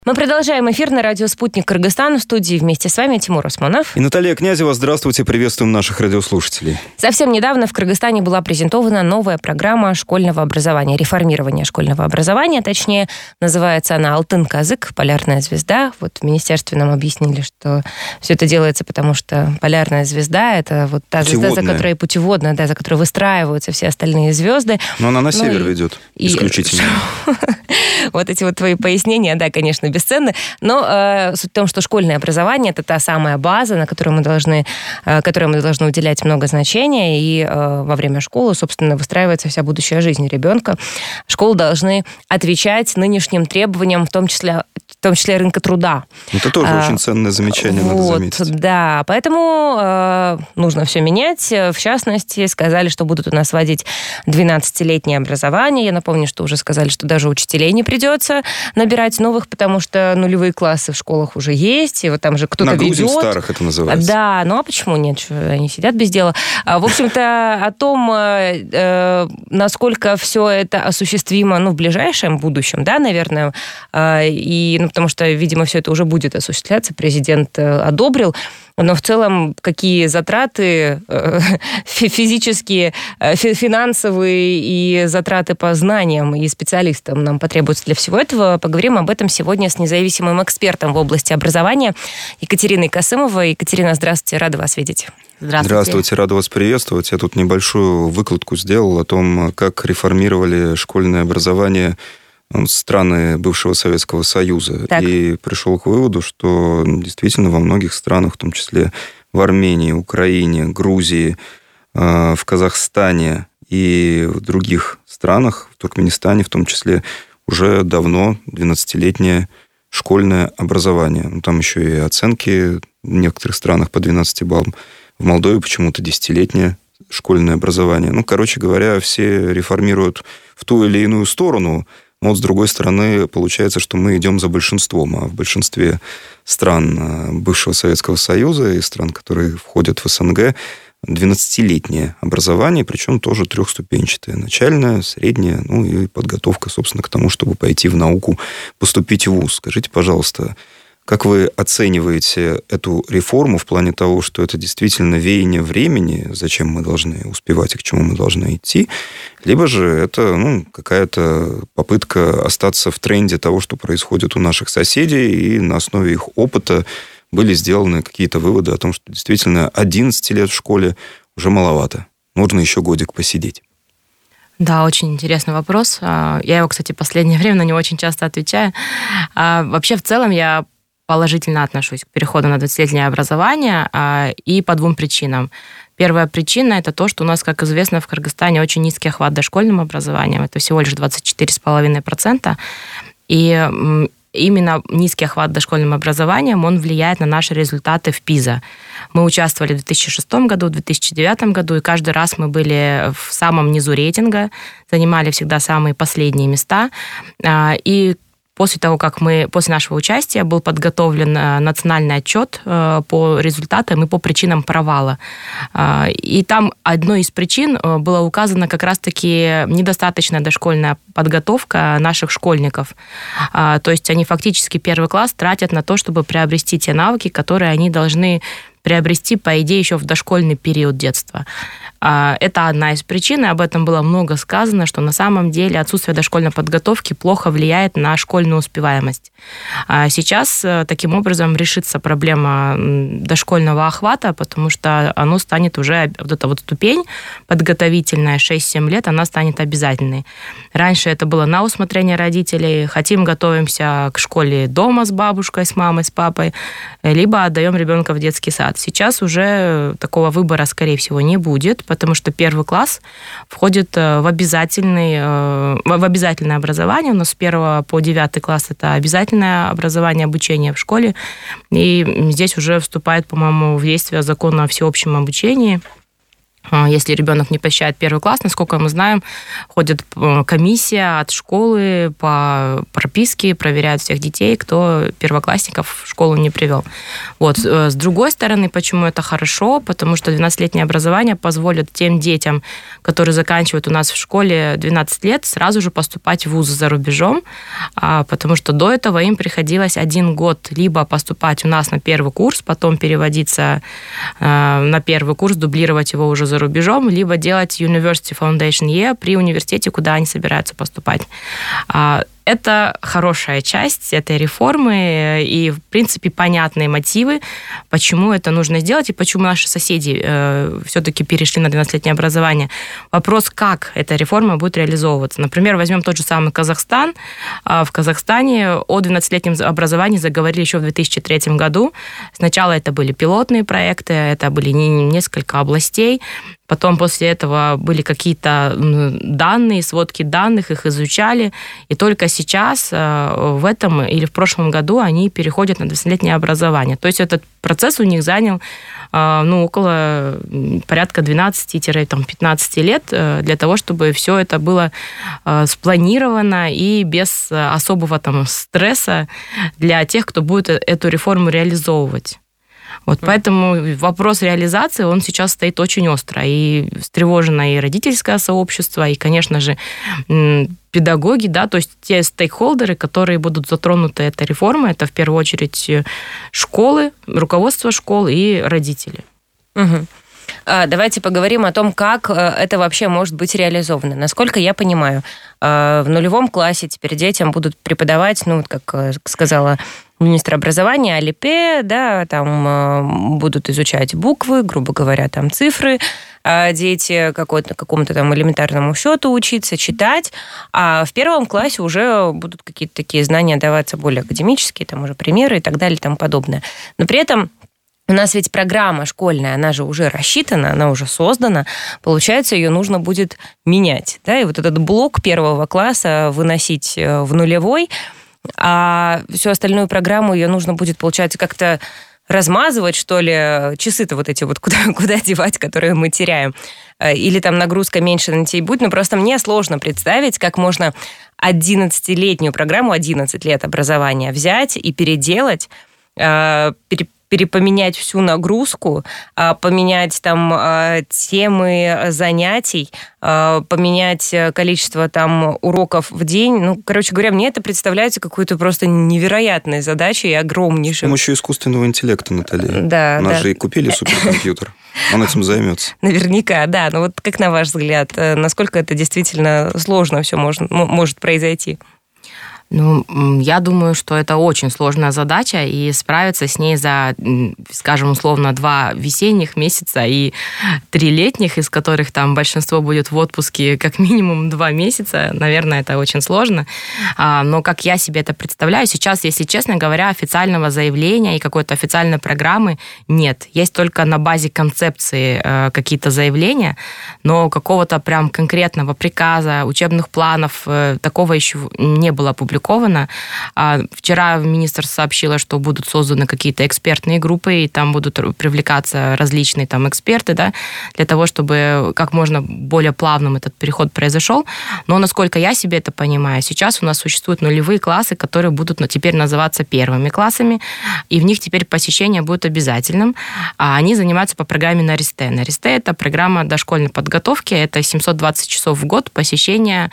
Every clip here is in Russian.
Мы продолжаем эфир на радио «Спутник Кыргызстан». В студии вместе с вами Тимур Осмонов. И Наталья Князева. Здравствуйте, приветствуем наших радиослушателей. Совсем недавно в Кыргызстане была презентована новая программа школьного образования, реформирования школьного образования, точнее, называется она «Алтын Казык», «Полярная звезда». Вот в министерстве нам объяснили, что все это делается, потому что полярная звезда — это вот та звезда, за которой путеводная, да, за которой выстраиваются все остальные звезды. Но она на север ведет исключительно. Вот эти вот твои пояснения, да, конечно, бесценны, но суть в том, что школьное образование — это та самая база, на которой мы должны уделять много значения, и во время школы, собственно, выстраивается вся будущая жизнь ребенка. Школы должны отвечать нынешним требованиям, в том числе рынка труда. Это тоже очень ценное замечание, надо заметить. Да, поэтому нужно все менять. В частности, сказали, что будут у нас вводить 12-летнее образование. Я напомню, что уже сказали, что даже учителей не придется набирать новых, потому что нулевые классы в школах уже есть, и вот там же кто-то ведет. Нагрузим старых, это называется. Да, ну а почему нет? Они сидят без дела. В общем-то, о том, насколько все это осуществимо, в ближайшем будущем, да, наверное, потому что, видимо, все это уже будет осуществляться, президент одобрил. Но в целом, какие затраты физические, финансовые и затраты по знаниям и специалистам нам потребуются для всего этого, поговорим об этом сегодня с независимым экспертом в области образования Екатериной Касымовой. Екатерина, здравствуйте, рада вас видеть. Здравствуйте, рада вас приветствовать. Я тут небольшую выкладку сделал о том, как реформировали школьное образование страны бывшего Советского Союза. Так. И пришел к выводу, что действительно во многих странах, в том числе в Армении, Украине, Грузии, в Казахстане и в других странах, в Туркменистане в том числе, уже давно 12-летнее школьное образование. Там еще и оценки в некоторых странах по 12 баллам. В Молдове почему-то 10-летнее школьное образование. Короче говоря, все реформируют в ту или иную сторону. Но, с другой стороны, получается, что мы идем за большинством. А в большинстве стран бывшего Советского Союза и стран, которые входят в СНГ, 12-летнее образование, причем тоже трехступенчатое. Начальное, среднее, и подготовка, собственно, к тому, чтобы пойти в науку, поступить в вуз. Скажите, пожалуйста, как вы оцениваете эту реформу в плане того, что это действительно веяние времени, зачем мы должны успевать и к чему мы должны идти, либо же это какая-то попытка остаться в тренде того, что происходит у наших соседей, и на основе их опыта были сделаны какие-то выводы о том, что действительно 11 лет в школе уже маловато. Нужно еще годик посидеть. Да, очень интересный вопрос. Я его, кстати, в последнее время на него очень часто отвечаю. Вообще, в целом, я положительно отношусь к переходу на 20-летнее образование и по двум причинам. Первая причина – это то, что у нас, как известно, в Кыргызстане очень низкий охват дошкольным образованием. Это всего лишь 24,5%. И именно низкий охват дошкольным образованием, он влияет на наши результаты в ПИЗа. Мы участвовали в 2006 году, в 2009 году, и каждый раз мы были в самом низу рейтинга, занимали всегда самые последние места. И после того, как после нашего участия был подготовлен национальный отчет по результатам и по причинам провала. И там одной из причин была указана как раз-таки недостаточная дошкольная подготовка наших школьников. То есть они фактически первый класс тратят на то, чтобы приобрести те навыки, которые они должны приобрести, по идее, еще в дошкольный период детства. Это одна из причин, и об этом было много сказано, что на самом деле отсутствие дошкольной подготовки плохо влияет на школьную успеваемость. Сейчас таким образом решится проблема дошкольного охвата, потому что оно станет уже, вот эта вот ступень подготовительная, 6-7 лет, она станет обязательной. Раньше это было на усмотрение родителей, готовимся к школе дома с бабушкой, с мамой, с папой, либо отдаем ребенка в детский сад. Сейчас уже такого выбора, скорее всего, не будет, потому что первый класс входит в обязательное образование. У нас с 1 по 9 класс это обязательное образование, обучение в школе. И здесь уже вступает, по-моему, в действие закон о всеобщем обучении. Если ребенок не посещает первый класс, насколько мы знаем, ходит комиссия от школы по прописке, проверяют всех детей, кто первоклассников в школу не привел. Вот. С другой стороны, почему это хорошо? Потому что 12-летнее образование позволит тем детям, которые заканчивают у нас в школе 12 лет, сразу же поступать в вузы за рубежом, потому что до этого им приходилось 1 год либо поступать у нас на первый курс, потом переводиться на первый курс, дублировать его уже за рубежом, либо делать University Foundation Year при университете, куда они собираются поступать. Это хорошая часть этой реформы и, в принципе, понятные мотивы, почему это нужно сделать и почему наши соседи все-таки перешли на 12-летнее образование. Вопрос, как эта реформа будет реализовываться. Например, возьмем тот же самый Казахстан. В Казахстане о 12-летнем образовании заговорили еще в 2003 году. Сначала это были пилотные проекты, это были несколько областей. Потом после этого были какие-то данные, сводки данных, их изучали. И только сейчас, в этом или в прошлом году, они переходят на 12-летнее образование. То есть этот процесс у них занял около порядка 12-15 лет для того, чтобы все это было спланировано и без особого там стресса для тех, кто будет эту реформу реализовывать. Вот поэтому вопрос реализации, он сейчас стоит очень остро. И встревожено и родительское сообщество, и, конечно же, педагоги, да, то есть те стейкхолдеры, которые будут затронуты этой реформой, это в первую очередь школы, руководство школ и родители. Угу. Давайте поговорим о том, как это вообще может быть реализовано. Насколько я понимаю, в нулевом классе теперь детям будут преподавать, как сказала министр образования, Алипе, да, там будут изучать буквы, грубо говоря, там цифры, дети какому-то там элементарному счету учиться, читать, а в первом классе уже будут какие-то такие знания даваться более академические, там уже примеры и так далее и тому подобное. Но при этом у нас ведь программа школьная, она же уже рассчитана, она уже создана, получается, ее нужно будет менять, да, и вот этот блок первого класса выносить в нулевой, а всю остальную программу ее нужно будет, получается, как-то размазывать, что ли, часы-то вот эти вот куда девать, которые мы теряем, или там нагрузка меньше на детей будет, но просто мне сложно представить, как можно 11-летнюю программу, 11 лет образования взять и переделать, перепоменять всю нагрузку, поменять там темы занятий, поменять количество там уроков в день. Короче говоря, мне это представляется какой-то просто невероятной задачей и огромнейшей. С помощью искусственного интеллекта, Наталья. Да, У нас же и купили суперкомпьютер. Он этим займется. Наверняка, да. Но вот как на ваш взгляд, насколько это действительно сложно все может произойти? Я думаю, что это очень сложная задача, и справиться с ней за, скажем, условно, 2 весенних месяца и 3 летних, из которых там большинство будет в отпуске как минимум 2 месяца, наверное, это очень сложно. Но как я себе это представляю, сейчас, если честно говоря, официального заявления и какой-то официальной программы нет. Есть только на базе концепции какие-то заявления, но какого-то прям конкретного приказа, учебных планов, такого еще не было опубликовано. Вчера министр сообщила, что будут созданы какие-то экспертные группы, и там будут привлекаться различные там эксперты, да, для того, чтобы как можно более плавным этот переход произошел. Но, насколько я себе это понимаю, сейчас у нас существуют нулевые классы, которые будут теперь называться первыми классами, и в них теперь посещение будет обязательным. Они занимаются по программе НАРИСТЭ. НАРИСТЭ – это программа дошкольной подготовки, это 720 часов в год посещения,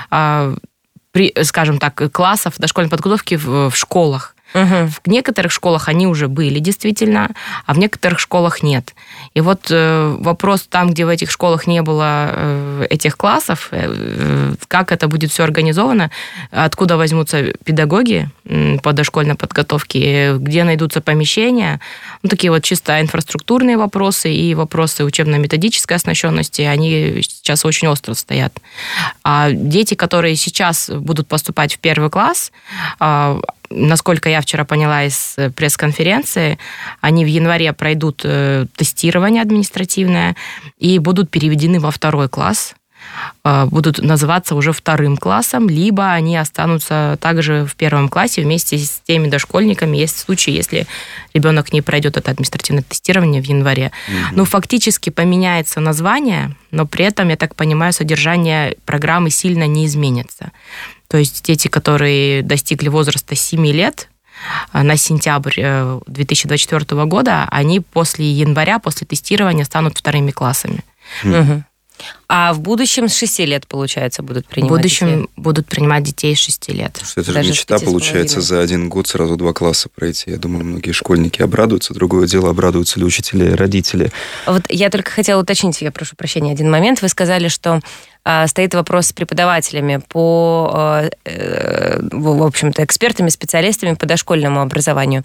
скажем так, классов дошкольной подготовки в школах. Угу. В некоторых школах они уже были, действительно, а в некоторых школах нет. И вот вопрос там, где в этих школах не было этих классов, как это будет все организовано, откуда возьмутся педагоги по дошкольной подготовке, где найдутся помещения, такие вот чисто инфраструктурные вопросы и вопросы учебно-методической оснащенности, они сейчас очень остро стоят. А дети, которые сейчас будут поступать в первый класс, насколько я вчера поняла из пресс-конференции, они в январе пройдут тестирование административное и будут переведены во 2 класс. будут называться уже вторым классом, либо они останутся также в первом классе вместе с теми дошкольниками, есть случаи, если ребенок не пройдет это административное тестирование в январе. Ну, фактически поменяется название, но при этом, я так понимаю, содержание программы сильно не изменится. То есть дети, которые достигли возраста 7 лет, на сентябрь 2024 года, они после января, после тестирования станут вторыми классами. А в будущем с 6 лет, получается, будут принимать В будущем детей? Будут принимать детей с 6 лет. Это же мечта, получается, за 1 год сразу 2 класса пройти. Я думаю, многие школьники обрадуются. Другое дело, обрадуются ли учителя и родители. Вот я только хотела уточнить, я прошу прощения, один момент. Вы сказали, что стоит вопрос с преподавателями в общем-то, экспертами, специалистами по дошкольному образованию.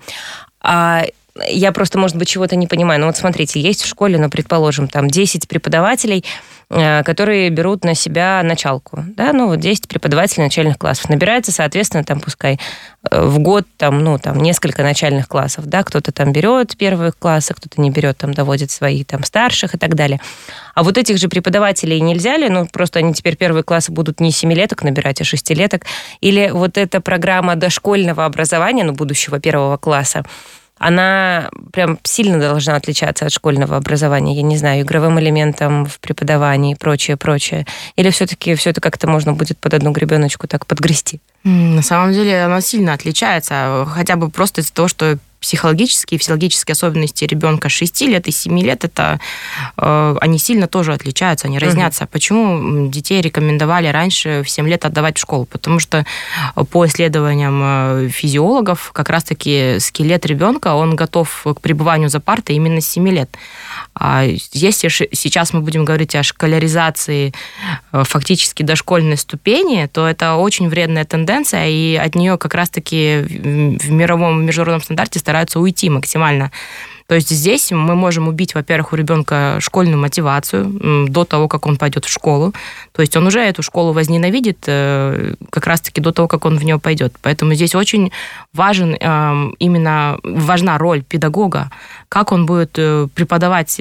Я просто, может быть, чего-то не понимаю. Ну вот смотрите, есть в школе, ну, предположим, там 10 преподавателей, которые берут на себя началку. Да? Ну, вот 10 преподавателей начальных классов. Набирается, соответственно, там, пускай в год там, ну, там, несколько начальных классов. Да? Кто-то там берет первые классы, кто-то не берет, там, доводит своих там старших и так далее. А вот этих же преподавателей нельзя ли? Ну, просто они теперь первые классы будут не 7-леток набирать, а 6-леток. Или вот эта программа дошкольного образования, ну, будущего первого класса, она прям сильно должна отличаться от школьного образования, я не знаю, игровым элементом в преподавании и прочее. Или все-таки все это как-то можно будет под одну гребеночку так подгрести? На самом деле она сильно отличается, хотя бы просто из-за того, что психологические и физиологические особенности ребенка 6 лет и 7 лет, это они сильно тоже отличаются, они разнятся. Почему детей рекомендовали раньше в 7 лет отдавать в школу? Потому что по исследованиям физиологов как раз-таки скелет ребенка, он готов к пребыванию за партой именно с 7 лет. А если сейчас мы будем говорить о школяризации фактически дошкольной ступени, то это очень вредная тенденция, и от нее как раз-таки в международном стандарте стараются уйти максимально. То есть здесь мы можем убить, во-первых, у ребенка школьную мотивацию до того, как он пойдет в школу. То есть он уже эту школу возненавидит как раз-таки до того, как он в нее пойдет. Поэтому здесь очень важна роль педагога, как он будет преподавать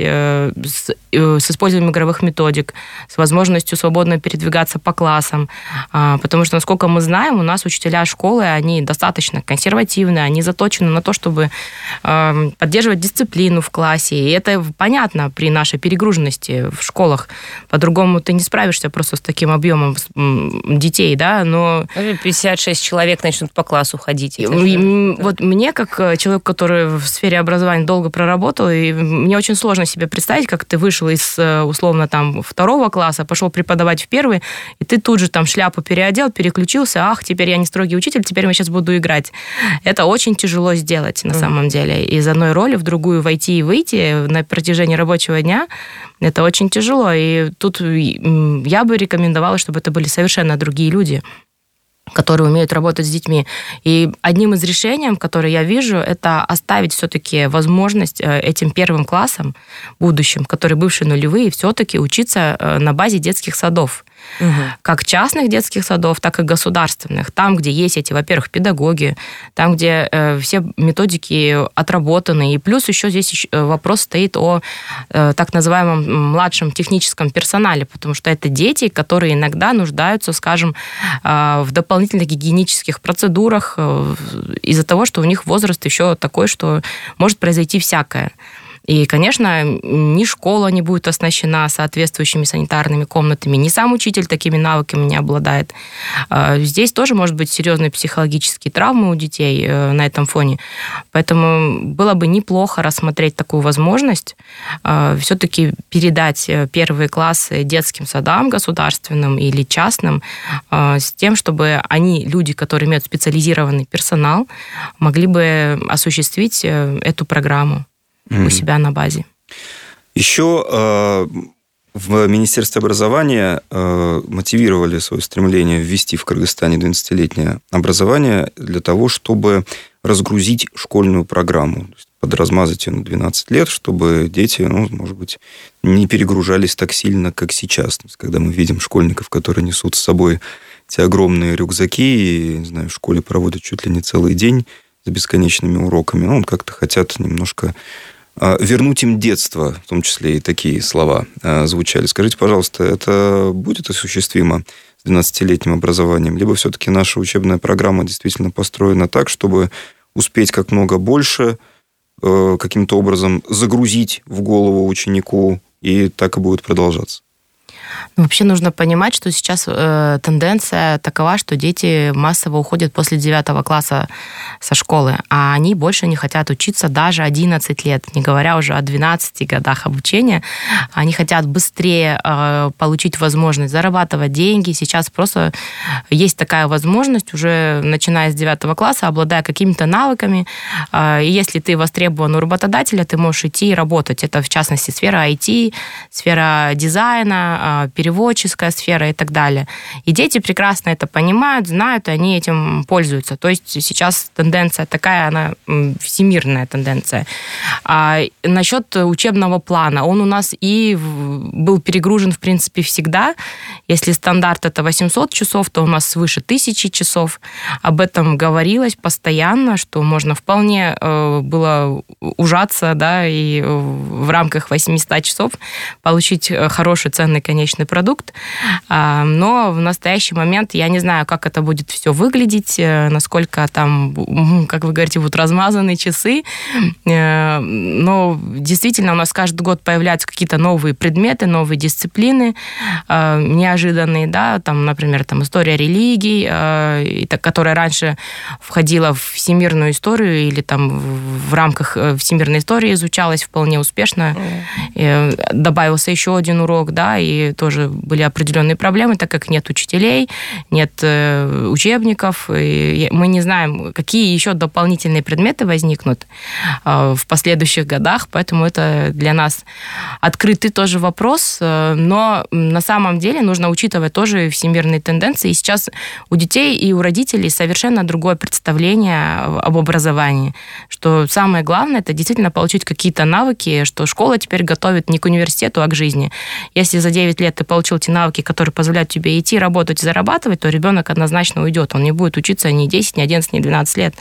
с использованием игровых методик, с возможностью свободно передвигаться по классам. Потому что, насколько мы знаем, у нас учителя школы, они достаточно консервативные, они заточены на то, чтобы поддерживать дисциплину в классе. И это понятно при нашей перегруженности в школах. По-другому ты не справишься просто с таким объемом детей, да, но... 56 человек начнут по классу ходить. Вот мне, как человек, который в сфере образования долго проработал, и мне очень сложно себе представить, как ты вышел из, условно, там, 2 класса, пошел преподавать в 1, и ты тут же там шляпу переодел, переключился, теперь я не строгий учитель, теперь я сейчас буду играть. Это очень тяжело сделать, на самом деле. Из одной роли в другую войти и выйти на протяжении рабочего дня, это очень тяжело. И тут я бы рекомендовала, чтобы это были совершенно другие люди, которые умеют работать с детьми. И одним из решений, которые я вижу, это оставить все-таки возможность этим первым классам будущим, которые бывшие нулевые, все-таки учиться на базе детских садов. Как частных детских садов, так и государственных. Там, где есть эти, во-первых, педагоги, там, где все методики отработаны. И плюс еще здесь вопрос стоит о так называемом младшем техническом персонале, потому что это дети, которые иногда нуждаются, скажем, в дополнительных гигиенических процедурах из-за того, что у них возраст еще такой, что может произойти всякое. И, конечно, ни школа не будет оснащена соответствующими санитарными комнатами, ни сам учитель такими навыками не обладает. Здесь тоже может быть серьезные психологические травмы у детей на этом фоне. Поэтому было бы неплохо рассмотреть такую возможность, все-таки передать первые классы детским садам государственным или частным, с тем, чтобы они, люди, которые имеют специализированный персонал, могли бы осуществить эту программу у себя на базе. Еще в Министерстве образования мотивировали свое стремление ввести в Кыргызстане 12-летнее образование для того, чтобы разгрузить школьную программу, подразмазать ее на 12 лет, чтобы дети, может быть, не перегружались так сильно, как сейчас. То есть, когда мы видим школьников, которые несут с собой эти огромные рюкзаки и, не знаю, в школе проводят чуть ли не целый день с бесконечными уроками, как-то хотят немножко вернуть им детство, в том числе и такие слова звучали. Скажите, пожалуйста, это будет осуществимо с 12-летним образованием? Либо все-таки наша учебная программа действительно построена так, чтобы успеть как много больше, каким-то образом загрузить в голову ученику, и так и будет продолжаться? Вообще нужно понимать, что сейчас тенденция такова, что дети массово уходят после 9 класса со школы, а они больше не хотят учиться даже 11 лет, не говоря уже о 12 годах обучения. Они хотят быстрее получить возможность зарабатывать деньги. Сейчас просто есть такая возможность, уже начиная с 9 класса, обладая какими-то навыками. И если ты востребован у работодателя, ты можешь идти и работать. Это, в частности, сфера IT, сфера дизайна, переводческая сфера и так далее. И дети прекрасно это понимают, знают, и они этим пользуются. То есть сейчас тенденция такая, она всемирная тенденция. А насчет учебного плана, он у нас и был перегружен, в принципе, всегда. Если стандарт это 800 часов, то у нас свыше 1000 часов. Об этом говорилось постоянно, что можно вполне было ужаться, да, и в рамках 800 часов получить хороший, ценный конечный продукт. Но в настоящий момент я не знаю, как это будет все выглядеть, насколько там, как вы говорите, будут размазаны часы. Но действительно у нас каждый год появляются какие-то новые предметы, новые дисциплины, неожиданные, да, там, например, там, история религий, которая раньше входила в всемирную историю или там в рамках всемирной истории изучалась вполне успешно. Добавился еще один урок, да, и тоже были определенные проблемы, так как нет учителей, нет учебников, и мы не знаем, какие еще дополнительные предметы возникнут в последующих годах, поэтому это для нас открытый тоже вопрос, но на самом деле нужно учитывать тоже всемирные тенденции, и сейчас у детей и у родителей совершенно другое представление об образовании, что самое главное, это действительно получить какие-то навыки, что школа теперь готовит не к университету, а к жизни. Если за 9 лет ты получил те навыки, которые позволяют тебе идти, работать и зарабатывать, то ребенок однозначно уйдет. Он не будет учиться ни 10, ни 11, ни 12 лет.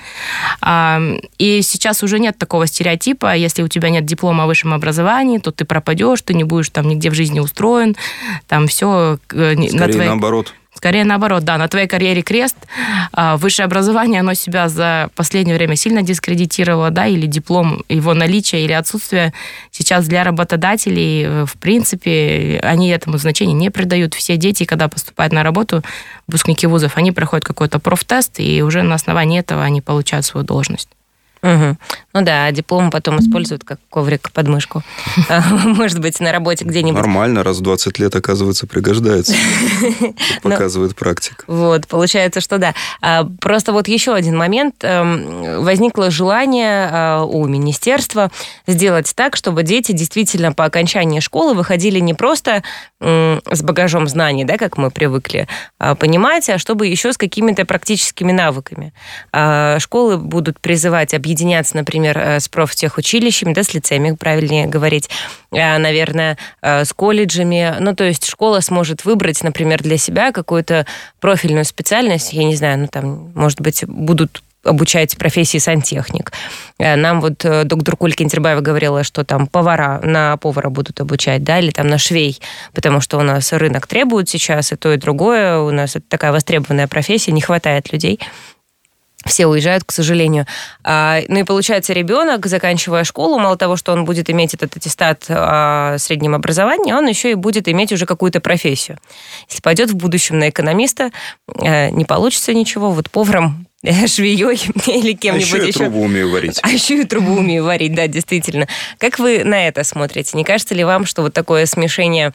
И сейчас уже нет такого стереотипа, если у тебя нет диплома о высшем образовании, то ты пропадешь, ты не будешь там нигде в жизни устроен, там все... Скорее наоборот. Скорее наоборот, да, на твоей карьере крест. Высшее образование, оно себя за последнее время сильно дискредитировало, да, или диплом, его наличие или отсутствие. Сейчас для работодателей, в принципе, они этому значения не придают. Все дети, когда поступают на работу, выпускники вузов, они проходят какой-то профтест, и уже на основании этого они получают свою должность. Угу. Ну да, диплом потом используют как коврик под мышку. Может быть, на работе где-нибудь. Нормально, раз в 20 лет, оказывается, пригождается. Показывает практика. Вот, получается, что да. Просто вот еще один момент. Возникло желание у министерства сделать так, чтобы дети действительно по окончании школы выходили не просто с багажом знаний, да, как мы привыкли понимать, а чтобы еще с какими-то практическими навыками. Школы будут призывать объединяться, например, с профтехучилищами, да, с лицеями, правильнее говорить, наверное, с колледжами. Ну, то есть школа сможет выбрать, например, для себя какую-то профильную специальность, я не знаю, ну, там, может быть, будут обучать профессии сантехник. Нам вот доктор Кулька Кентербаева говорила, что там на повара будут обучать, да, или там на швей, потому что у нас рынок требует сейчас и то, и другое. У нас это такая востребованная профессия, не хватает людей. Все уезжают, к сожалению. Ну и получается, ребенок, заканчивая школу, мало того, что он будет иметь этот аттестат о среднем образовании, он еще и будет иметь уже какую-то профессию. Если пойдет в будущем на экономиста, не получится ничего. Вот поваром, швеей или кем-нибудь еще. А еще и трубу умею варить. А еще и трубу умею варить, да, действительно. Как вы на это смотрите? Не кажется ли вам, что вот такое смешение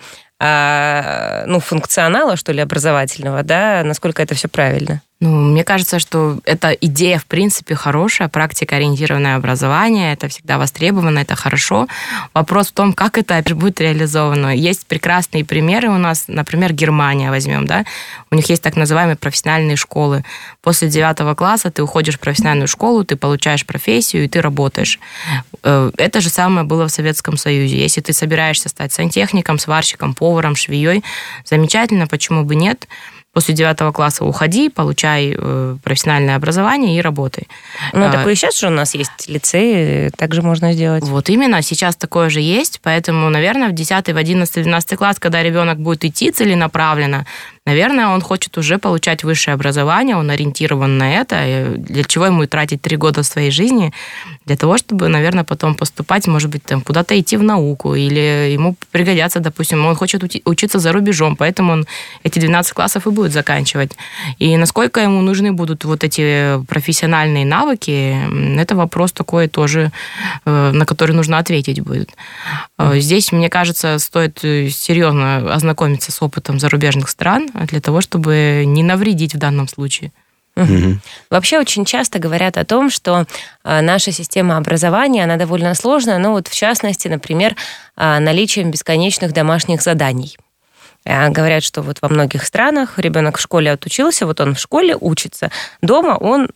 функционала, что ли, образовательного, да, насколько это все правильно? Мне кажется, что эта идея, в принципе, хорошая, практикоориентированное образование, это всегда востребовано, это хорошо. Вопрос в том, как это будет реализовано. Есть прекрасные примеры у нас, например, Германия возьмем, да, у них есть так называемые профессиональные школы. После 9 класса ты уходишь в профессиональную школу, ты получаешь профессию, и ты работаешь. Это же самое было в Советском Союзе. Если ты собираешься стать сантехником, сварщиком, поваром, швеей, замечательно, почему бы нет? после 9 класса уходи, получай профессиональное образование и работай. Ну, такое сейчас же у нас есть лицей, также можно сделать. Вот именно, сейчас такое же есть, поэтому, наверное, в 10, в 11, 12 класс, когда ребенок будет идти целенаправленно, наверное, он хочет уже получать высшее образование, он ориентирован на это, для чего ему и тратить 3 года своей жизни, для того, чтобы, наверное, потом поступать, может быть, там, куда-то идти в науку, или ему пригодятся, допустим, он хочет учиться за рубежом, поэтому он эти 12 классов и будет заканчивать. И насколько ему нужны будут вот эти профессиональные навыки, это вопрос такой тоже, на который нужно ответить будет. Здесь, мне кажется, стоит серьезно ознакомиться с опытом зарубежных стран для того, чтобы не навредить в данном случае. Угу. Вообще очень часто говорят о том, что наша система образования, она довольно сложная, но вот в частности, например, наличием бесконечных домашних заданий. Говорят, что вот во многих странах ребенок в школе отучился, вот он в школе учится, дома он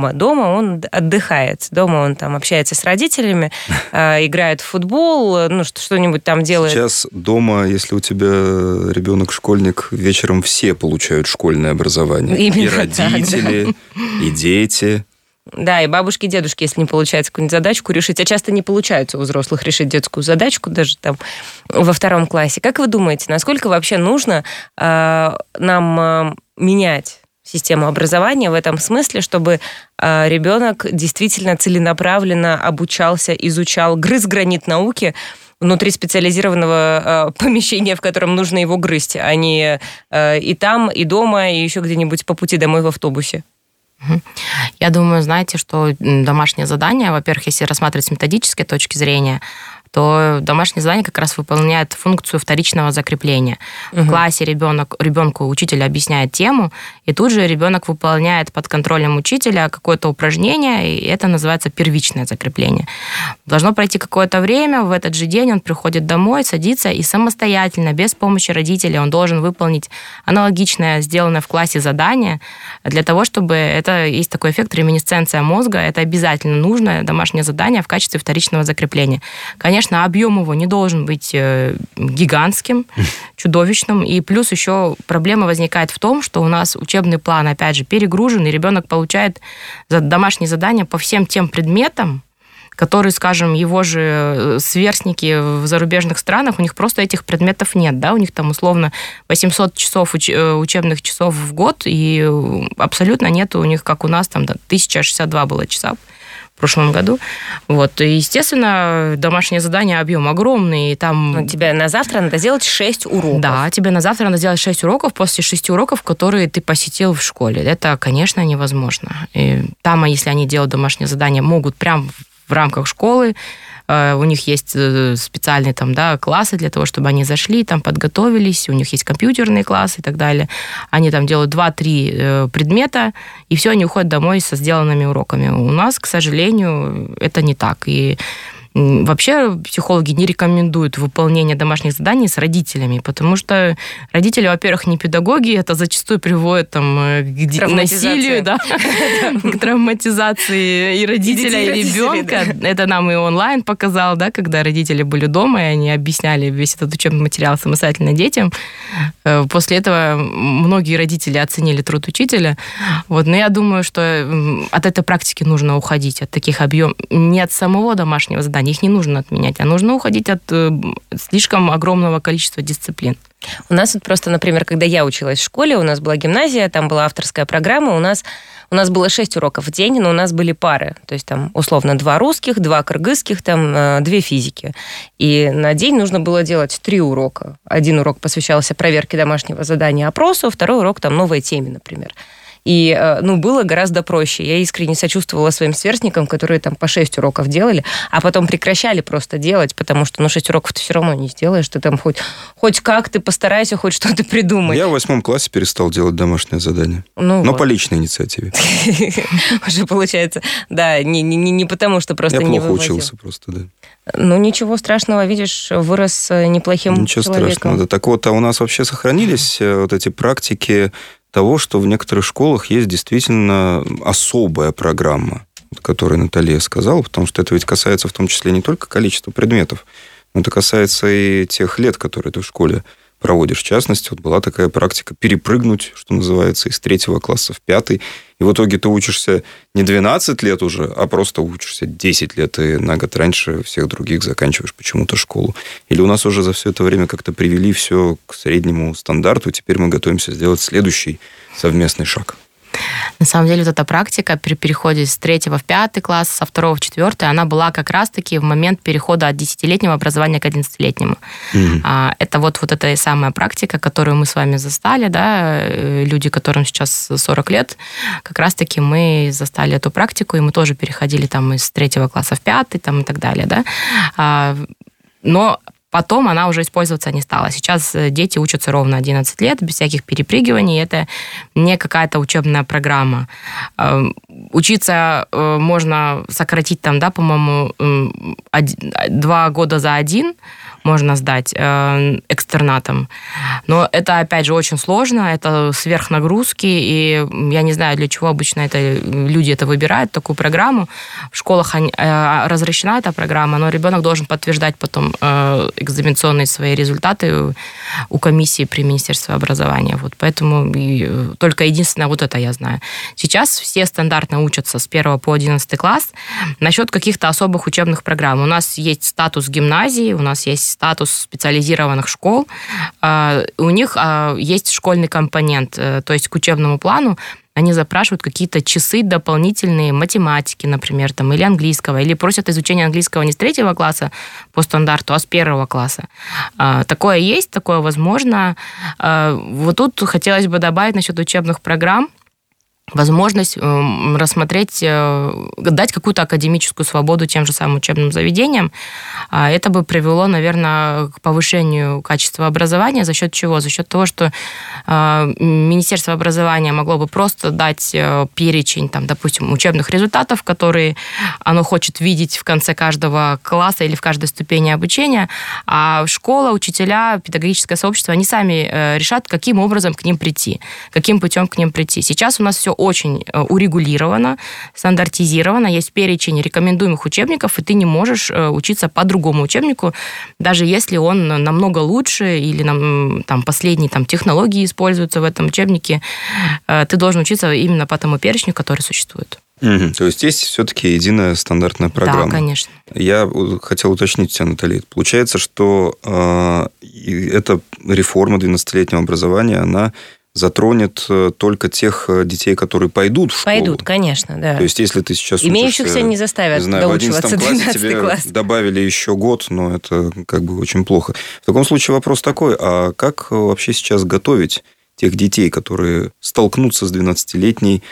отдыхает, дома он там общается с родителями, играет в футбол, ну что-нибудь там делает. Сейчас дома, если у тебя ребенок-школьник, вечером все получают школьное образование. Именно и родители, так, да. И дети. Да, и бабушки, и дедушки, если не получается какую-нибудь задачку решить, а часто не получается у взрослых решить детскую задачку, даже там во 2 классе. Как вы думаете, насколько вообще нужно нам менять систему образования в этом смысле, чтобы ребенок действительно целенаправленно обучался, изучал, грыз гранит науки внутри специализированного помещения, в котором нужно его грызть, а не и там, и дома, и еще где-нибудь по пути домой в автобусе? Я думаю, знаете, что домашнее задание, во-первых, если рассматривать с методической точки зрения, то домашнее задание как раз выполняет функцию вторичного закрепления. В классе ребенку учитель объясняет тему, и тут же ребенок выполняет под контролем учителя какое-то упражнение, и это называется первичное закрепление. Должно пройти какое-то время, в этот же день он приходит домой, садится и самостоятельно, без помощи родителей, он должен выполнить аналогичное, сделанное в классе задание, для того, чтобы это, есть такой эффект реминисценция мозга, это обязательно нужное домашнее задание в качестве вторичного закрепления. Конечно, объем его не должен быть гигантским, чудовищным. И плюс еще проблема возникает в том, что у нас учебный план, опять же, перегружен, и ребенок получает домашние задания по всем тем предметам, которые, скажем, его же сверстники в зарубежных странах, у них просто этих предметов нет, да, у них там условно 800 часов учебных часов в год, и абсолютно нет у них, как у нас, там 1062 было часа в прошлом году. Вот. И, естественно, домашнее задание, объем огромный. И там... тебе на завтра надо сделать 6 уроков. Да, тебе на завтра надо сделать 6 уроков после 6 уроков, которые ты посетил в школе. Это, конечно, невозможно. И там, если они делают домашнее задание, могут прям в рамках школы. У них есть специальные там, да, классы для того, чтобы они зашли, там подготовились, у них есть компьютерные классы и так далее. Они там делают 2-3 предмета, и все, они уходят домой со сделанными уроками. У нас, к сожалению, это не так. И вообще психологи не рекомендуют выполнение домашних заданий с родителями, потому что родители, во-первых, не педагоги, это зачастую приводит там, к насилию, да, к травматизации и родителя, и ребенка. Это нам и онлайн показал, да, когда родители были дома, и они объясняли весь этот учебный материал самостоятельно детям. После этого многие родители оценили труд учителя. Вот. Но я думаю, что от этой практики нужно уходить, от таких объемов, не от самого домашнего задания, их не нужно отменять, а нужно уходить от слишком огромного количества дисциплин. У нас вот просто, например, когда я училась в школе, у нас была гимназия, там была авторская программа, у нас было 6 уроков в день, но у нас были пары. То есть там условно 2 русских, 2 кыргызских, там 2 физики. И на день нужно было делать 3 урока. 1 урок посвящался проверке домашнего задания, опросу, 2 урок там новой теме, например. И, было гораздо проще. Я искренне сочувствовала своим сверстникам, которые там по 6 уроков делали, а потом прекращали просто делать, потому что, 6 уроков ты все равно не сделаешь, ты там хоть как ты постарайся, хоть что-то придумать. Я в 8 классе перестал делать домашнее задание. Но по личной инициативе. Уже получается, да, не потому, что просто не вывозил. Я плохо учился просто, да. Ничего страшного, видишь, вырос неплохим человеком. Ничего страшного, да. Так вот, а у нас вообще сохранились вот эти практики того, что в некоторых школах есть действительно особая программа, о которой Наталья сказала, потому что это ведь касается в том числе не только количества предметов, но это касается и тех лет, которые ты в школе проводишь. В частности, вот была такая практика перепрыгнуть, что называется, из 3 класса в 5. И в итоге ты учишься не 12 лет уже, а просто учишься 10 лет, и на год раньше всех других заканчиваешь почему-то школу. Или у нас уже за все это время как-то привели все к среднему стандарту, и теперь мы готовимся сделать следующий совместный шаг. На самом деле, вот эта практика при переходе с 3 в 5 класс, со 2 в 4, она была как раз-таки в момент перехода от 10-летнего образования к 11-летнему. Это вот эта самая практика, которую мы с вами застали, да, люди, которым сейчас 40 лет, как раз-таки мы застали эту практику, и мы тоже переходили там из 3 класса в 5 там, и так далее, да. Но потом она уже использоваться не стала. Сейчас дети учатся ровно 11 лет, без всяких перепрыгиваний. Это не какая-то учебная программа. Учиться можно сократить там, да, по-моему, 2 года за 1 можно сдать экстернатом. Но это, опять же, очень сложно, это сверхнагрузки, и я не знаю, для чего обычно люди это выбирают, такую программу. В школах разрешена эта программа, но ребенок должен подтверждать потом экзаменационные свои результаты у комиссии при Министерстве образования. Вот поэтому только единственное вот это я знаю. Сейчас все стандартно учатся с 1 по 11 класс. Насчет каких-то особых учебных программ. У нас есть статус гимназии, у нас есть статус специализированных школ. У них есть школьный компонент, то есть к учебному плану они запрашивают какие-то часы дополнительные математики, например, там, или английского, или просят изучение английского не с 3 класса по стандарту, а с 1 класса. Такое есть, такое возможно. Вот тут хотелось бы добавить насчет учебных программ возможность рассмотреть, дать какую-то академическую свободу тем же самым учебным заведениям. Это бы привело, наверное, к повышению качества образования. За счет чего? За счет того, что Министерство образования могло бы просто дать перечень, там, допустим, учебных результатов, которые оно хочет видеть в конце каждого класса или в каждой ступени обучения, а школа, учителя, педагогическое сообщество, они сами решат, каким образом к ним прийти, каким путем к ним прийти. Сейчас у нас все очень урегулировано, стандартизировано, есть перечень рекомендуемых учебников, и ты не можешь учиться по другому учебнику, даже если он намного лучше или там последние технологии используются в этом учебнике, ты должен учиться именно по тому перечню, который существует. То есть есть все-таки единая стандартная программа. Да, конечно. Я хотел уточнить тебя, Наталья. Получается, что эта реформа 12-летнего образования, она затронет только тех детей, которые пойдут в школу. Пойдут, конечно, да. То есть, если ты сейчас имеющихся учишься, не заставят доучиваться 12 класс. Тебе добавили еще год, но это как бы очень плохо. В таком случае вопрос такой, а как вообще сейчас готовить тех детей, которые столкнутся с 12-летней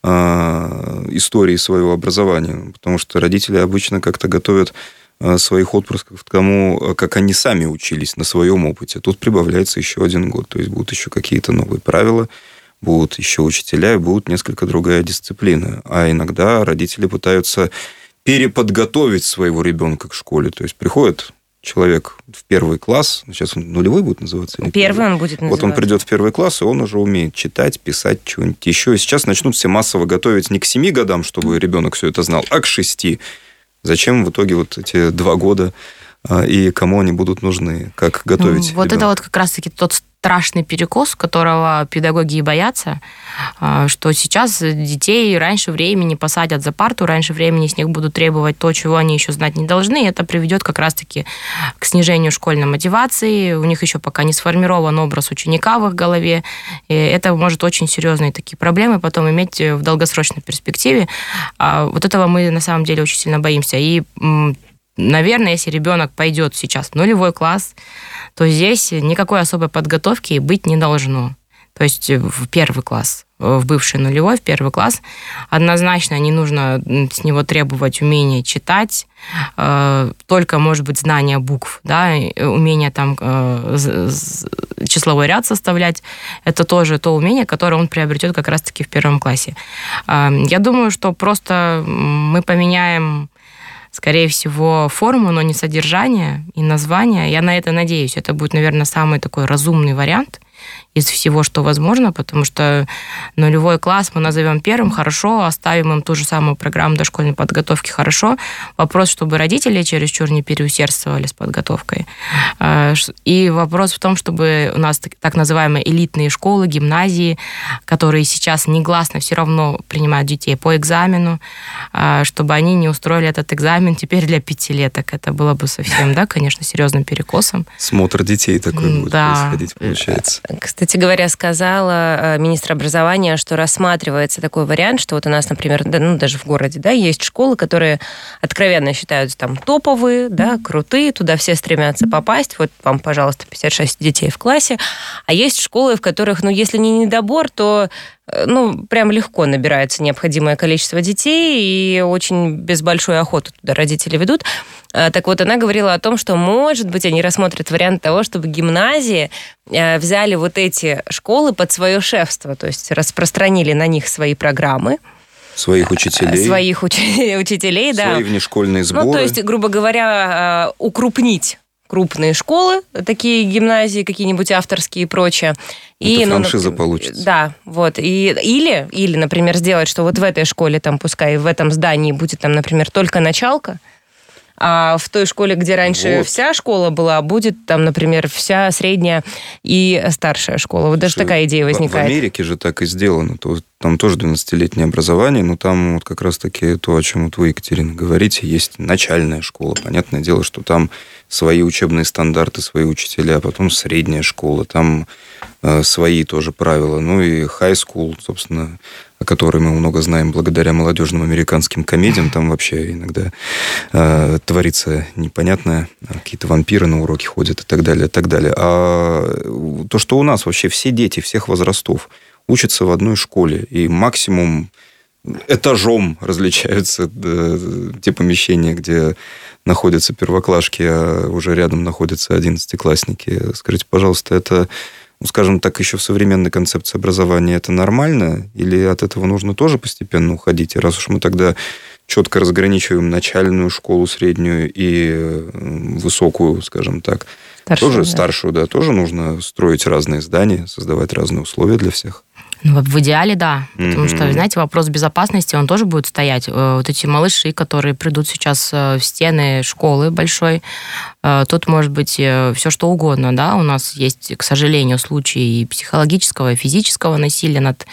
историей своего образования? Потому что родители обычно как-то готовят своих отпрысков к тому, как они сами учились на своем опыте. Тут прибавляется еще 1 год. То есть будут еще какие-то новые правила, будут еще учителя, и будут несколько другая дисциплина. А иногда родители пытаются переподготовить своего ребенка к школе. То есть приходит человек в 1 класс, сейчас он нулевой будет называться? Первый он будет называться. Вот он придет в 1 класс, и он уже умеет читать, писать, что-нибудь еще. И сейчас начнут все массово готовить не к 7 годам, чтобы ребенок все это знал, а к 6. Зачем в итоге вот эти 2 года и кому они будут нужны? Как готовить Вот ребенка? это вот как раз-таки тот страшный перекос, которого педагоги и боятся, что сейчас детей раньше времени посадят за парту, раньше времени с них будут требовать то, чего они еще знать не должны, и это приведет как раз-таки к снижению школьной мотивации, у них еще пока не сформирован образ ученика в их голове, и это может очень серьезные такие проблемы потом иметь в долгосрочной перспективе. Вот этого мы на самом деле очень сильно боимся. И наверное, если ребенок пойдет сейчас в 0 класс, то здесь никакой особой подготовки быть не должно. То есть в 1 класс, в бывший 0, в 1 класс, однозначно не нужно с него требовать умения читать, только, может быть, знание букв, да, умение там числовой ряд составлять. Это тоже то умение, которое он приобретет как раз-таки в 1 классе. Я думаю, что просто мы поменяем, скорее всего, форму, но не содержание и название. Я на это надеюсь. Это будет, наверное, самый такой разумный вариант. из всего, что возможно, потому что нулевой класс мы назовем первым, хорошо, оставим им ту же самую программу дошкольной подготовки, хорошо. Вопрос, чтобы родители чересчур не переусердствовали с подготовкой. И вопрос в том, чтобы у нас так называемые элитные школы, гимназии, которые сейчас негласно все равно принимают детей по экзамену, чтобы они не устроили этот экзамен теперь для 5-леток. Это было бы совсем, да, конечно, серьезным перекосом. Смотр детей такой будет происходить, получается. Кстати говоря, сказала министр образования, что рассматривается такой вариант, что вот у нас, например, даже в городе, да, есть школы, которые откровенно считаются там топовые, да, крутые, туда все стремятся попасть, вот вам, пожалуйста, 56 детей в классе, а есть школы, в которых, если не недобор, то прям легко набирается необходимое количество детей, и очень без большой охоты туда родители ведут. Так вот, она говорила о том, что, может быть, они рассмотрят вариант того, чтобы гимназии взяли вот эти школы под свое шефство, то есть распространили на них свои программы. Своих учителей. Своих учителей, да. Свои внешкольные сборы. То есть, грубо говоря, укрупнить крупные школы, такие гимназии, какие-нибудь авторские и прочее. Это франшиза получится. Да, вот. Или, например, сделать, что вот в этой школе, там, пускай в этом здании будет, там, например, только началка, а в той школе, где раньше вся школа была, будет там, например, вся средняя и старшая школа. Вот даже такая идея возникает. В Америке же так и сделано. Там тоже 12-летнее образование, но там вот как раз-таки то, о чем вот вы, Екатерина, говорите, есть начальная школа. Понятное дело, что там свои учебные стандарты, свои учителя, а потом средняя школа, там свои тоже правила. Ну и high school, собственно, о которой мы много знаем благодаря молодежным американским комедиям. Там вообще иногда творится непонятное. Какие-то вампиры на уроки ходят и так далее, и так далее. А то, что у нас вообще все дети всех возрастов учатся в одной школе, и максимум этажом различаются те помещения, где находятся первоклашки, а уже рядом находятся 11-классники. Скажите, пожалуйста, это, скажем так, еще в современной концепции образования это нормально? Или от этого нужно тоже постепенно уходить? И раз уж мы тогда четко разграничиваем начальную школу, среднюю и высокую, скажем так, старшую, да, тоже нужно строить разные здания, создавать разные условия для всех? В идеале, да. Потому что, знаете, вопрос безопасности, он тоже будет стоять. Вот эти малыши, которые придут сейчас в стены школы большой, тут может быть все что угодно, да. У нас есть, к сожалению, случаи и психологического, и физического насилия над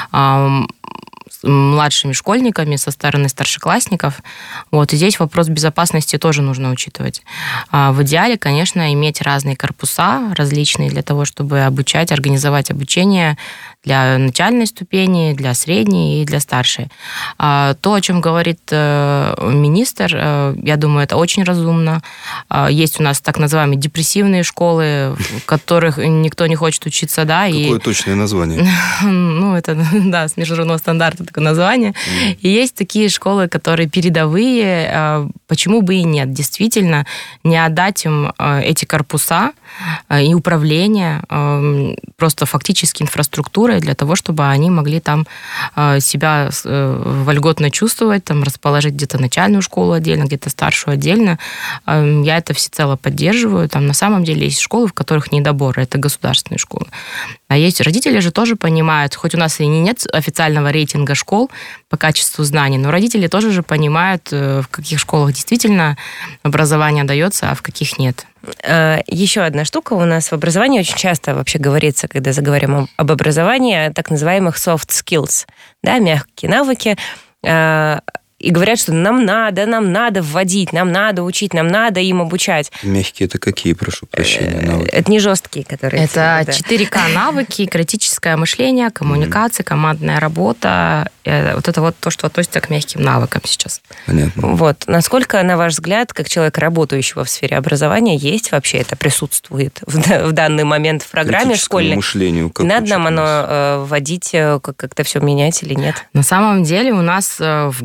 младшими школьниками со стороны старшеклассников. Вот. И здесь вопрос безопасности тоже нужно учитывать. В идеале, конечно, иметь разные корпуса различные для того, чтобы обучать, организовать обучение для начальной ступени, для средней и для старшей. То, о чем говорит министр, я думаю, это очень разумно. Есть у нас так называемые депрессивные школы, в которых никто не хочет учиться, да. Какое точное название? Это, да, с международного стандарта такое название. И есть такие школы, которые передовые, почему бы и нет. Действительно, не отдать им эти корпуса и управление просто фактически инфраструктурой для того, чтобы они могли там себя вольготно чувствовать, там расположить где-то начальную школу отдельно, где-то старшую отдельно. Я это всецело поддерживаю. Там на самом деле есть школы, в которых недобор, это государственные школы. А есть родители же тоже понимают, хоть у нас и нет официального рейтинга школ по качеству знаний, но родители тоже же понимают, в каких школах действительно образование дается, а в каких нет. Еще одна штука у нас в образовании очень часто вообще говорится, когда заговорим об образовании, о так называемых soft skills, да, мягкие навыки. И говорят, что нам надо вводить, нам надо учить, нам надо им обучать. Мягкие это какие, прошу прощения, навыки? Это не жесткие, которые... Это 4К навыки, критическое мышление, коммуникация, командная работа. Вот это вот то, что относится к мягким навыкам сейчас. Понятно. Вот. Насколько, на ваш взгляд, как человек, работающего в сфере образования, есть вообще это присутствует в данный момент в программе школьной? Мышлению, как надо нам оно вводить, как-то все менять или нет? На самом деле у нас в государственном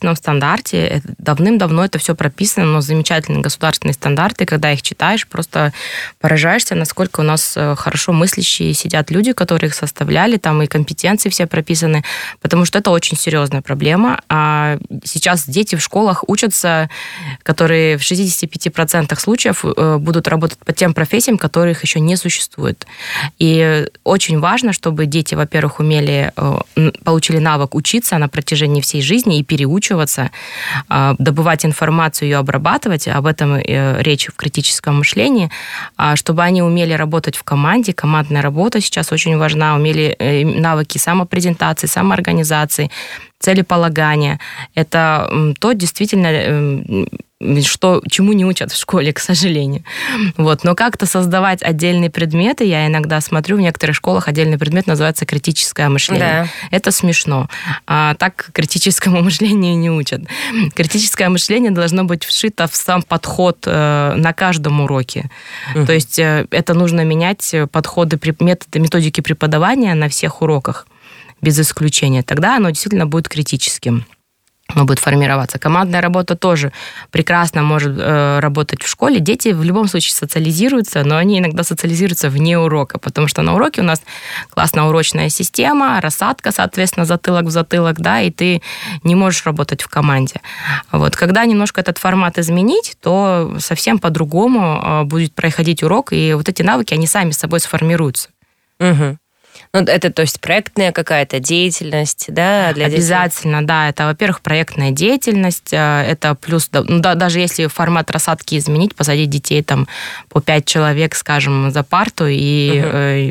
государственном стандарте, давным-давно это все прописано, но замечательные государственные стандарты, когда их читаешь, просто поражаешься, насколько у нас хорошо мыслящие сидят люди, которые их составляли, там и компетенции все прописаны, потому что это очень серьезная проблема. А сейчас дети в школах учатся, которые в 65% случаев будут работать по тем профессиям, которых еще не существует. И очень важно, чтобы дети, во-первых, получили навык учиться на протяжении всей жизни и переучиваться, добывать информацию, ее обрабатывать, об этом речь в критическом мышлении, чтобы они умели работать в команде, командная работа сейчас очень важна, умели навыки самопрезентации, самоорганизации, целеполагания. Это то, действительно, чему не учат в школе, к сожалению. Вот. Но как-то создавать отдельные предметы, я иногда смотрю, в некоторых школах отдельный предмет называется критическое мышление. Да. Это смешно. Так критическому мышлению не учат. Критическое мышление должно быть вшито в сам подход на каждом уроке. То есть это нужно менять подходы, методики преподавания на всех уроках без исключения. Тогда оно действительно будет критическим. Оно будет формироваться. Командная работа тоже прекрасно может работать в школе. Дети в любом случае социализируются, но они иногда социализируются вне урока, потому что на уроке у нас классная урочная система, рассадка, соответственно, затылок в затылок, да, и ты не можешь работать в команде. Вот. Когда немножко этот формат изменить, то совсем по-другому будет проходить урок, и вот эти навыки, они сами собой сформируются. Угу. Ну, это, то есть, проектная какая-то деятельность, да, для детей? Обязательно, да. Это, во-первых, проектная деятельность, это плюс, даже если формат рассадки изменить, посадить детей там по 5 человек, скажем, за парту и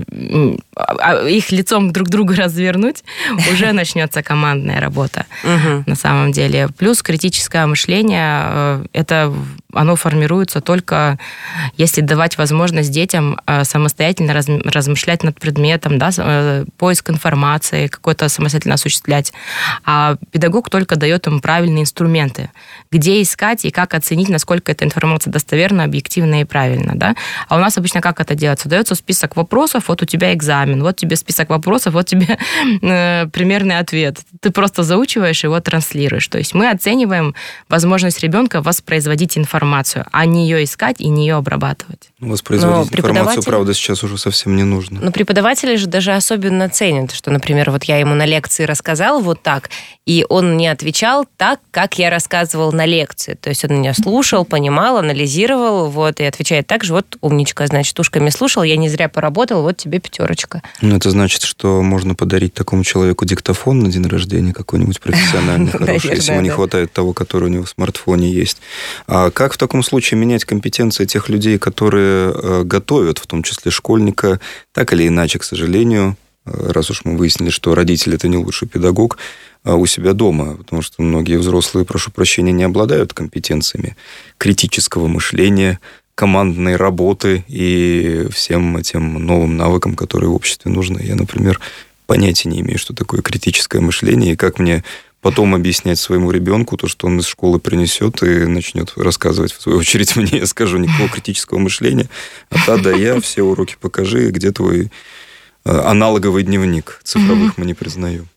их лицом друг к другу развернуть, уже начнется командная работа на самом деле. Плюс критическое мышление, оно формируется только если давать возможность детям самостоятельно размышлять над предметом, да, поиск информации, какой-то самостоятельно осуществлять. А педагог только дает им правильные инструменты, где искать и как оценить, насколько эта информация достоверна, объективна и правильна. Да? А у нас обычно как это делается? Дается список вопросов, вот у тебя экзамен, вот тебе список вопросов, вот тебе примерный ответ. Ты просто заучиваешь и его транслируешь. То есть мы оцениваем возможность ребенка воспроизводить информацию, а не ее искать и не ее обрабатывать. Воспроизводить информацию, правда, сейчас уже совсем не нужно. Но преподаватели же даже особенно ценят, что, например, вот я ему на лекции рассказала вот так, и он не отвечал так, как я рассказывал на лекции. То есть он меня слушал, понимал, анализировал, вот, и отвечает так же, вот, умничка, значит, ушками слушал, я не зря поработал, вот тебе 5. Ну, это значит, что можно подарить такому человеку диктофон на день рождения какой-нибудь профессиональный, хороший, если ему не хватает того, который у него в смартфоне есть. А как в таком случае менять компетенции тех людей, которые готовят, в том числе школьника, так или иначе, к сожалению, раз уж мы выяснили, что родитель – это не лучший педагог, у себя дома, потому что многие взрослые, прошу прощения, не обладают компетенциями критического мышления, командной работы и всем этим новым навыкам, которые в обществе нужны. Я, например, понятия не имею, что такое критическое мышление, и как мне потом объяснять своему ребенку то, что он из школы принесет и начнет рассказывать, в свою очередь, мне. Я скажу: никакого критического мышления. Я, все уроки покажи, где твой аналоговый дневник. Цифровых мы не признаем.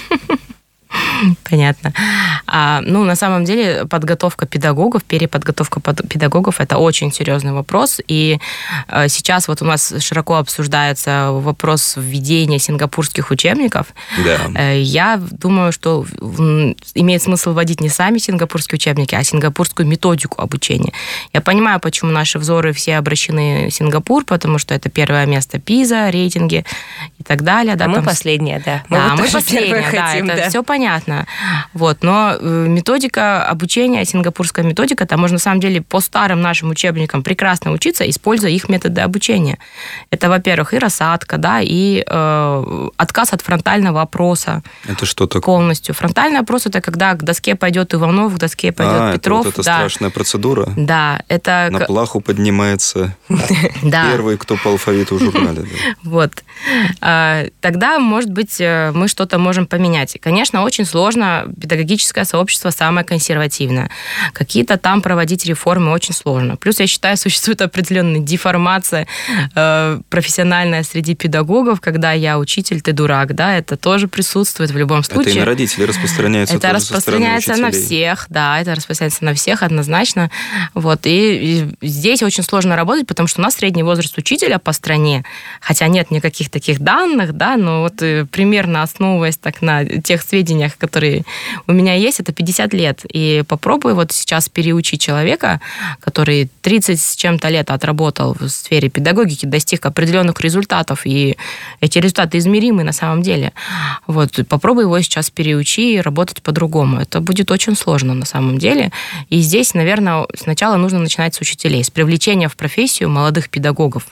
Понятно. На самом деле, подготовка педагогов, переподготовка педагогов – это очень серьезный вопрос. И сейчас вот у нас широко обсуждается вопрос введения сингапурских учебников. Да. Я думаю, что имеет смысл вводить не сами сингапурские учебники, а сингапурскую методику обучения. Я понимаю, почему наши взоры все обращены в Сингапур, потому что это первое место PISA, рейтинги и так далее. Да, мы последние, да. Мы последние, да, это все понятно. Вот. Но методика обучения, сингапурская методика, там можно на самом деле по старым нашим учебникам прекрасно учиться, используя их методы обучения. Это, во-первых, и рассадка, да, и отказ от фронтального опроса. Это что такое? Полностью. Фронтальный опрос – это когда к доске пойдет Иванов, к доске пойдет Петров. Это страшная процедура? Да. Это... На плаху поднимается первый, кто по алфавиту в журнале. Вот. Тогда, может быть, мы что-то можем поменять. Конечно, очень очень сложно, педагогическое сообщество самое консервативное. Какие-то там проводить реформы очень сложно. Плюс, я считаю, существует определенная деформация профессиональная среди педагогов, когда я учитель, ты дурак, да, это тоже присутствует в любом случае. Это и на родителей распространяется. Это распространяется на всех, да, это распространяется на всех однозначно. Вот. И здесь очень сложно работать, потому что у нас средний возраст учителя по стране, хотя нет никаких таких данных, да, но вот примерно основываясь так на тех сведениях, которые у меня есть, это 50 лет. И попробуй вот сейчас переучить человека, который 30 с чем-то лет отработал в сфере педагогики, достиг определенных результатов, и эти результаты измеримы на самом деле. Вот. Попробуй его сейчас переучи и работать по-другому. Это будет очень сложно на самом деле. И здесь, наверное, сначала нужно начинать с учителей, с привлечения в профессию молодых педагогов.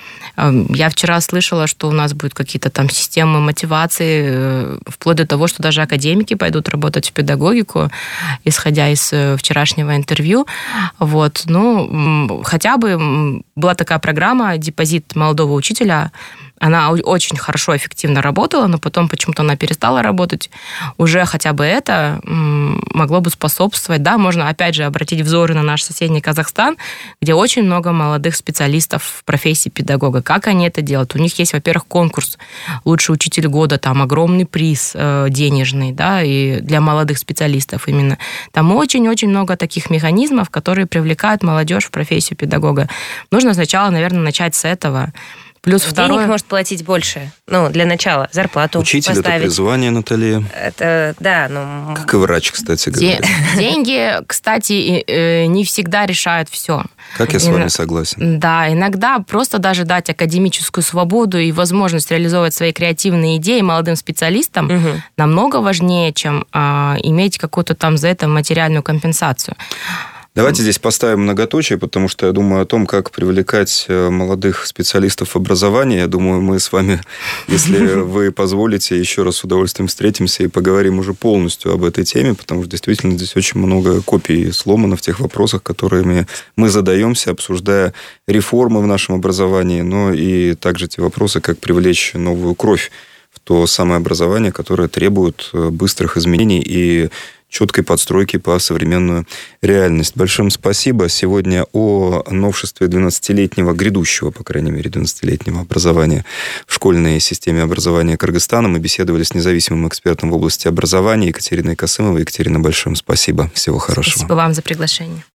Я вчера слышала, что у нас будут какие-то там системы мотивации, вплоть до того, что даже академики пойдут работать в педагогику, исходя из вчерашнего интервью. Вот. Ну, хотя бы была такая программа «Депозит молодого учителя». Она очень хорошо, эффективно работала, но потом почему-то она перестала работать. Уже хотя бы это могло бы способствовать. Да, можно, опять же, обратить взоры на наш соседний Казахстан, где очень много молодых специалистов в профессии педагога. Как они это делают? У них есть, во-первых, конкурс «Лучший учитель года», там огромный приз денежный, да, и для молодых специалистов именно. Там очень-очень много таких механизмов, которые привлекают молодежь в профессию педагога. Нужно сначала, наверное, начать с этого. Плюс второе... Денег может платить больше. Ну, для начала зарплату Учитель поставить. Это призвание, Наталья. Это, да, ну... Как и врач, кстати говоря. Деньги, кстати, не всегда решают все. Как я с вами согласен. Да, иногда просто даже дать академическую свободу и возможность реализовывать свои креативные идеи молодым специалистам намного важнее, чем иметь какую-то там за это материальную компенсацию. Давайте здесь поставим многоточие, потому что я думаю о том, как привлекать молодых специалистов в образовании. Я думаю, мы с вами, если вы позволите, еще раз с удовольствием встретимся и поговорим уже полностью об этой теме, потому что действительно здесь очень много копий сломано в тех вопросах, которыми мы задаемся, обсуждая реформы в нашем образовании, но и также те вопросы, как привлечь новую кровь в то самое образование, которое требует быстрых изменений и четкой подстройки по современную реальность. Большое спасибо. Сегодня о новшестве 12-летнего, грядущего, по крайней мере, 12-летнего образования в школьной системе образования Кыргызстана мы беседовали с независимым экспертом в области образования Екатериной Касымовой. Екатерина, большое спасибо. Всего хорошего. Спасибо вам за приглашение.